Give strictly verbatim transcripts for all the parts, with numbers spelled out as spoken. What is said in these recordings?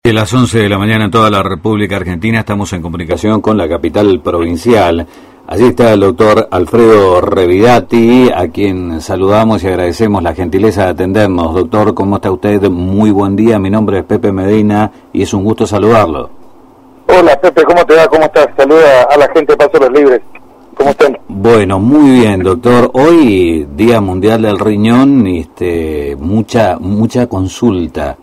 De las once de la mañana en toda la República Argentina estamos en comunicación con la capital provincial. Allí está el doctor Alfredo Revidati, a quien saludamos y agradecemos la gentileza de atendernos. Doctor, ¿cómo está usted? Muy buen día, mi nombre es Pepe Medina y es un gusto saludarlo. Hola Pepe, ¿cómo te va? ¿Cómo estás? Saluda a la gente de Paso los Libres. ¿Cómo están? Bueno, muy bien, doctor. Hoy, Día Mundial del Riñón, este, mucha mucha consulta,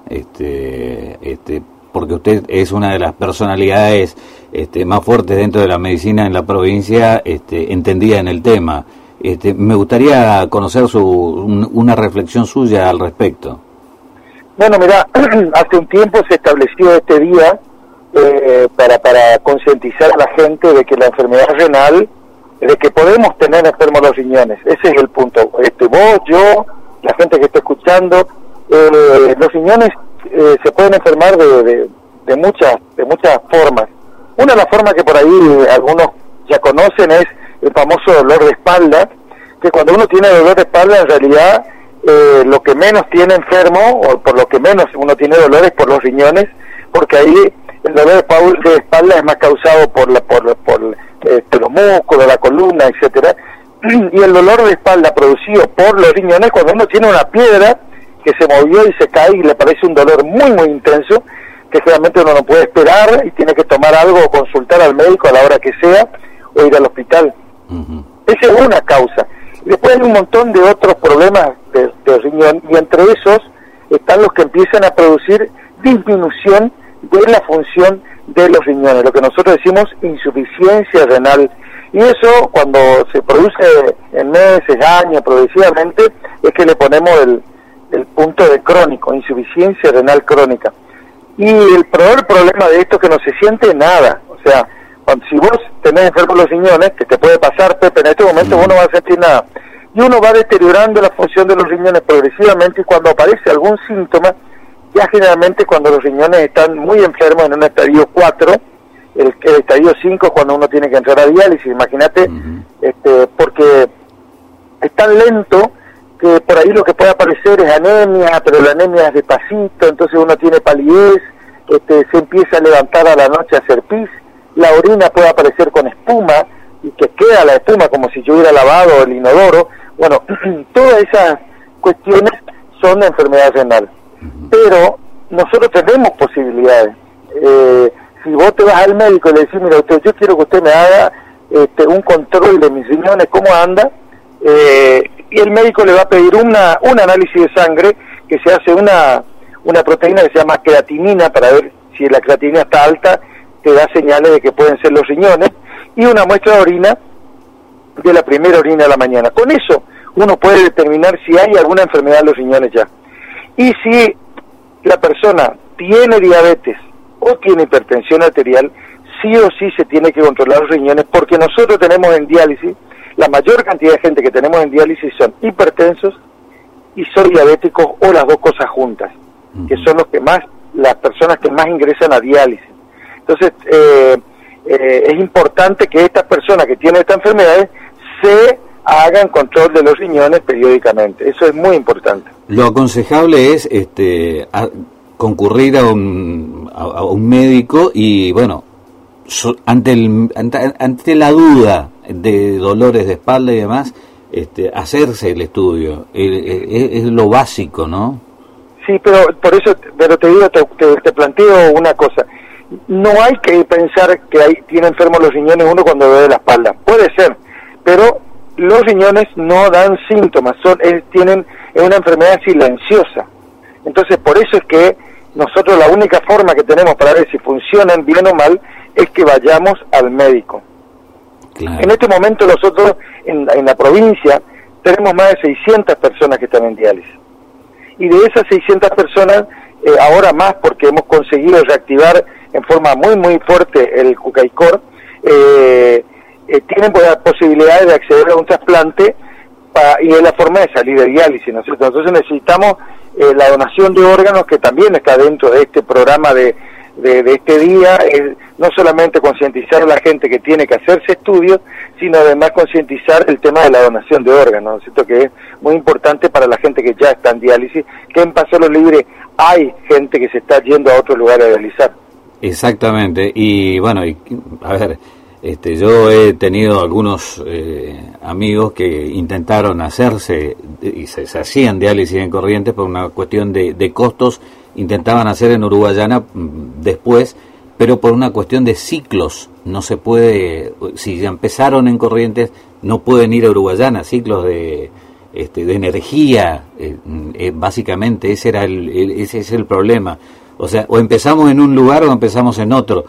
este, este, porque usted es una de las personalidades este, más fuertes dentro de la medicina en la provincia, este, entendida en el tema. Este, me gustaría conocer su un, una reflexión suya al respecto. Bueno, mira, hace un tiempo se estableció este día eh, para para concientizar a la gente de que la enfermedad renal, de que podemos tener enfermos los riñones. Ese es el punto. Este, vos, yo, la gente que está escuchando, eh, los riñones eh, se pueden enfermar de, de, de muchas de muchas formas. Una de las formas que por ahí algunos ya conocen es el famoso dolor de espalda, que cuando uno tiene dolor de espalda, en realidad eh, lo que menos tiene enfermo, o por lo que menos uno tiene dolor, es por los riñones, porque ahí el dolor de espalda es más causado por la por, por este, los músculos, la columna, etcétera, y el dolor de espalda producido por los riñones, cuando uno tiene una piedra que se movió y se cae y le parece un dolor muy muy intenso, que realmente uno no puede esperar y tiene que tomar algo o consultar al médico a la hora que sea o ir al hospital. Uh-huh. Esa es una causa. Y después hay un montón de otros problemas de, de riñón, y entre esos están los que empiezan a producir disminución de la función de los riñones, lo que nosotros decimos insuficiencia renal. Y eso, cuando se produce en meses, años, progresivamente, es que le ponemos el, el punto de crónico, insuficiencia renal crónica. Y el peor problema de esto es que no se siente nada. O sea, cuando, si vos tenés enfermos los riñones, que te puede pasar, Pepe, en este momento vos no vas a sentir nada. Y uno va deteriorando la función de los riñones progresivamente, y cuando aparece algún síntoma, ya generalmente cuando los riñones están muy enfermos, en un estadio cuatro, el, el estadio cinco es cuando uno tiene que entrar a diálisis, imagínate, uh-huh. este, porque es tan lento que por ahí lo que puede aparecer es anemia, pero la anemia es despacito, entonces uno tiene palidez, este, se empieza a levantar a la noche a hacer pis, la orina puede aparecer con espuma, y que queda la espuma como si yo hubiera lavado el inodoro. Bueno, todas esas cuestiones son de enfermedad renal. Pero nosotros tenemos posibilidades. Eh, si vos te vas al médico y le decís, mira, usted, yo quiero que usted me haga este, un control de mis riñones, cómo anda, eh, y el médico le va a pedir una un análisis de sangre, que se hace una una proteína que se llama creatinina, para ver si la creatinina está alta, te da señales de que pueden ser los riñones, y una muestra de orina, de la primera orina de la mañana. Con eso uno puede determinar si hay alguna enfermedad en los riñones ya. Y si la persona tiene diabetes o tiene hipertensión arterial, sí o sí se tiene que controlar los riñones, porque nosotros tenemos en diálisis, la mayor cantidad de gente que tenemos en diálisis son hipertensos y son diabéticos, o las dos cosas juntas, uh-huh. que son los que más, las personas que más ingresan a diálisis. Entonces, eh, eh, es importante que estas personas que tienen estas enfermedades se hagan control de los riñones periódicamente. Eso es muy importante. Lo aconsejable es este a, concurrir a un a, a un médico y, bueno, so, ante el ante, ante la duda de dolores de espalda y demás, este hacerse el estudio. Es, es lo básico, ¿no? Sí, pero por eso, pero te digo, te, te, te planteo una cosa. No hay que pensar que hay, tiene enfermos los riñones uno cuando duele la espalda. Puede ser, pero los riñones no dan síntomas, son es, tienen es una enfermedad silenciosa. Entonces, por eso es que nosotros la única forma que tenemos para ver si funcionan bien o mal es que vayamos al médico. Claro. En este momento nosotros en, en la provincia tenemos más de seiscientas personas que están en diálisis. Y de esas seiscientas personas, eh, ahora más porque hemos conseguido reactivar en forma muy muy fuerte el Cucaicor, eh, Eh, tienen posibilidades de acceder a un trasplante, pa, y es la forma de salir de diálisis, ¿no es cierto? Entonces necesitamos eh, la donación de órganos, que también está dentro de este programa de, de, de este día es no solamente concientizar a la gente que tiene que hacerse estudios, sino además concientizar el tema de la donación de órganos, ¿cierto? Que es muy importante para la gente que ya está en diálisis, que en Paso Los Libres hay gente que se está yendo a otro lugar a dializar. Exactamente, y bueno, y, a ver, este, yo he tenido algunos eh, amigos que intentaron hacerse, y se, se hacían diálisis en Corrientes por una cuestión de, de costos, intentaban hacer en Uruguayana después, pero por una cuestión de ciclos, no se puede, si ya empezaron en Corrientes, no pueden ir a Uruguayana, ciclos de este, de energía, eh, eh, básicamente ese era el, el, ese es el problema. O sea, o empezamos en un lugar o empezamos en otro,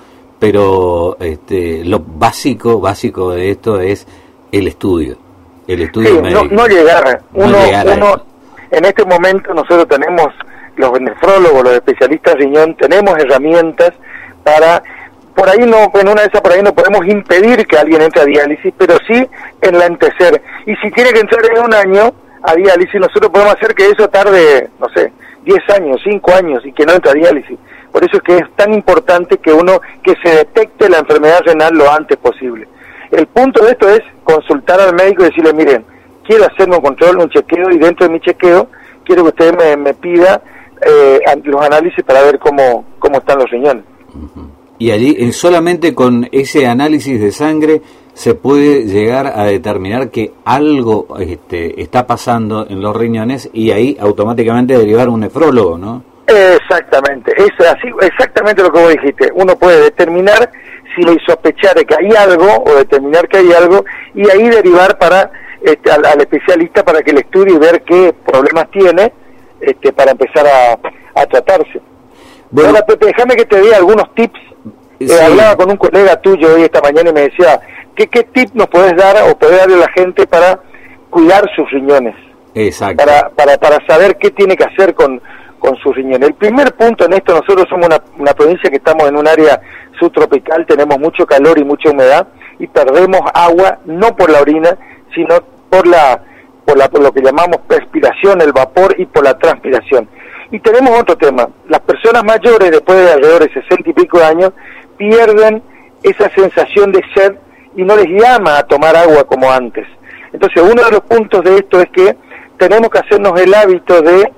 pero este, lo básico, básico de esto es el estudio, el estudio sí, médico. No, no llegar, uno, no llegar uno en este momento nosotros tenemos, los nefrólogos, los especialistas de riñón, tenemos herramientas para, por ahí no, en una de esas por ahí no podemos impedir que alguien entre a diálisis, pero sí enlentecer, y si tiene que entrar en un año a diálisis, nosotros podemos hacer que eso tarde, no sé, diez años, cinco años, y que no entre a diálisis. Por eso es que es tan importante que uno, que se detecte la enfermedad renal lo antes posible. El punto de esto es consultar al médico y decirle, miren, quiero hacerme un control, un chequeo, y dentro de mi chequeo quiero que usted me, me pida eh, los análisis para ver cómo, cómo están los riñones. Uh-huh. Y allí, eh, solamente con ese análisis de sangre se puede llegar a determinar que algo este, está pasando en los riñones y ahí automáticamente derivar un nefrólogo, ¿no? Exactamente, es así, exactamente lo que vos dijiste. Uno puede determinar si le sospechar de que hay algo o determinar que hay algo y ahí derivar para este, al, al especialista para que le estudie y ver qué problemas tiene este, para empezar a, a tratarse. Bueno, ahora, Pepe, déjame que te dé algunos tips. Sí. Eh, hablaba con un colega tuyo hoy esta mañana y me decía, ¿qué, qué tip nos podés dar o podés darle a la gente para cuidar sus riñones? Exacto. Para, para, para saber qué tiene que hacer con, con sus riñones. El primer punto en esto, nosotros somos una, una provincia que estamos en un área subtropical, tenemos mucho calor y mucha humedad y perdemos agua no por la orina, sino por la por, la, por lo que llamamos perspiración, el vapor, y por la transpiración. Y tenemos otro tema, las personas mayores después de alrededor de sesenta y pico de años pierden esa sensación de sed y no les llama a tomar agua como antes. Entonces uno de los puntos de esto es que tenemos que hacernos el hábito de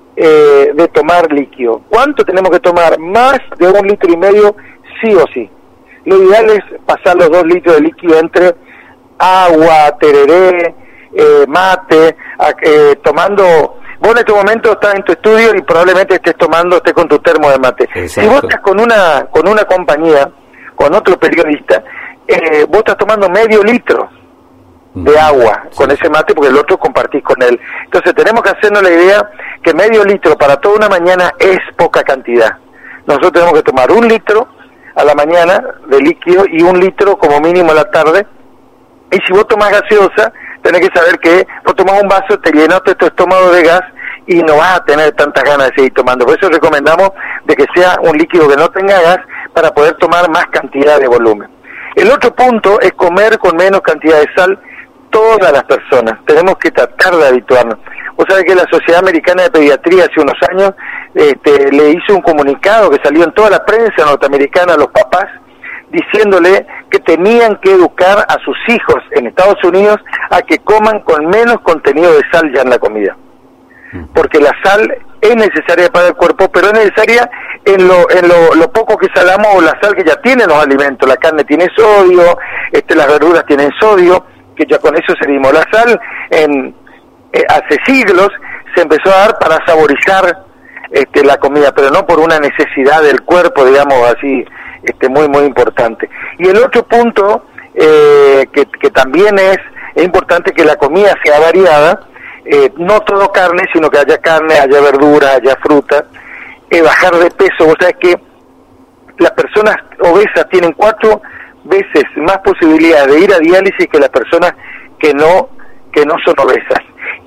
eh, de tomar líquido. ¿Cuánto tenemos que tomar? Más de un litro y medio sí o sí. Lo ideal es pasar los dos litros de líquido entre agua, tereré, eh, mate, a, eh, tomando. Vos en este momento estás en tu estudio y probablemente estés tomando, estés con tu termo de mate. Exacto. Si vos estás con una con una compañía, con otro periodista, eh, vos estás tomando medio litro de agua sí. con ese mate, porque el otro compartís con él. Entonces tenemos que hacernos la idea que medio litro para toda una mañana es poca cantidad. Nosotros tenemos que tomar un litro a la mañana de líquido y un litro como mínimo a la tarde. Y si vos tomás gaseosa, tenés que saber que vos tomás un vaso, te llenaste tu estómago de gas y no vas a tener tantas ganas de seguir tomando. Por eso recomendamos de que sea un líquido que no tenga gas para poder tomar más cantidad de volumen. El otro punto es comer con menos cantidad de sal todas las personas. Tenemos que tratar de habituarnos. Vos sabés que la Sociedad Americana de Pediatría hace unos años este, le hizo un comunicado que salió en toda la prensa norteamericana a los papás diciéndole que tenían que educar a sus hijos en Estados Unidos a que coman con menos contenido de sal ya en la comida. Porque la sal es necesaria para el cuerpo, pero es necesaria en lo en lo, lo poco que salamos o la sal que ya tienen los alimentos. La carne tiene sodio, este, las verduras tienen sodio, que ya con eso servimos. La sal en eh, hace siglos se empezó a dar para saborizar este, la comida, pero no por una necesidad del cuerpo, digamos así, este, muy muy importante. Y el otro punto eh, que, que también es, es importante que la comida sea variada, eh, no todo carne, sino que haya carne, haya verdura, haya fruta, eh, bajar de peso. O sea que las personas obesas tienen cuatro veces más posibilidades de ir a diálisis que las personas que no que no son obesas.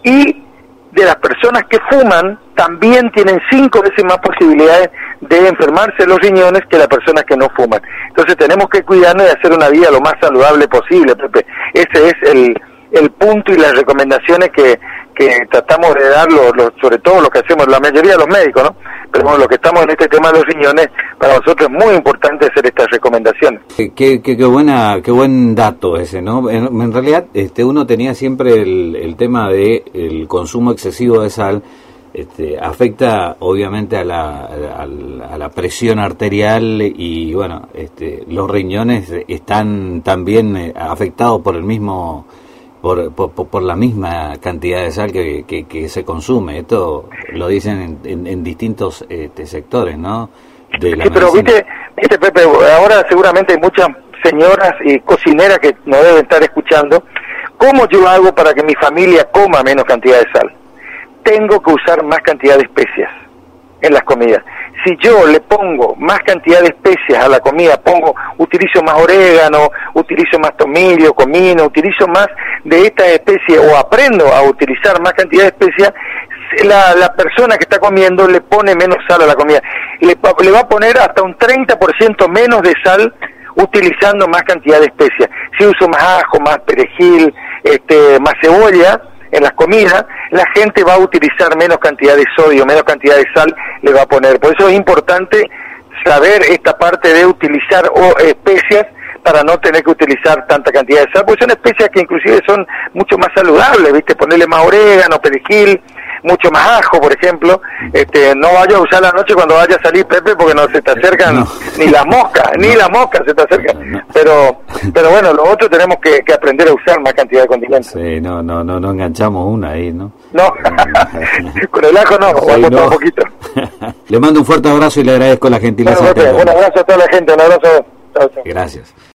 Y de las personas que fuman también tienen cinco veces más posibilidades de enfermarse los riñones que las personas que no fuman. Entonces tenemos que cuidarnos de hacer una vida lo más saludable posible, Pepe. Ese es el, el punto y las recomendaciones que, que tratamos de dar, los, los, sobre todo lo que hacemos la mayoría de los médicos, ¿no? pero bueno, lo que estamos en este tema de los riñones, para nosotros es muy importante hacer estas recomendaciones. Qué, qué, qué buena, qué buen dato ese, ¿no? En, en realidad, este, uno tenía siempre el, el tema de el consumo excesivo de sal. Este, afecta obviamente a la, a, la, a la presión arterial y bueno, este, los riñones están también afectados por el mismo, por, por, por la misma cantidad de sal que, que, que se consume. Esto lo dicen en, en, en distintos este, sectores, ¿no? De la sí, pero viste, viste Pepe, ahora seguramente hay muchas señoras y cocineras que nos deben estar escuchando. ¿Cómo yo hago para que mi familia coma menos cantidad de sal? Tengo que usar más cantidad de especias en las comidas. Si yo le pongo más cantidad de especias a la comida, pongo, utilizo más orégano, utilizo más tomillo, comino, utilizo más de estas especies o aprendo a utilizar más cantidad de especias, la, la persona que está comiendo le pone menos sal a la comida. Le, le va a poner hasta un treinta por ciento menos de sal utilizando más cantidad de especias. Si uso más ajo, más perejil, este, más cebolla en las comidas, la gente va a utilizar menos cantidad de sodio, menos cantidad de sal le va a poner. Por eso es importante saber esta parte de utilizar o especias para no tener que utilizar tanta cantidad de sal, porque son especias que inclusive son mucho más saludables, ¿viste? Ponerle más orégano, perejil, mucho más ajo, por ejemplo. Este, no vayas a usar la noche cuando vaya a salir, Pepe, porque no se te acercan no. ni las moscas, ni las moscas se te acercan. No. Pero pero bueno, lo otro tenemos que, que aprender a usar más cantidad de condimentos. Sí, no, no, no, no enganchamos una ahí, ¿no? No, con el ajo no, sí, no. un poquito. Le mando un fuerte abrazo y le agradezco la gentileza. Bueno, Pepe, un abrazo a toda la gente, un abrazo. Chao, chao. Gracias.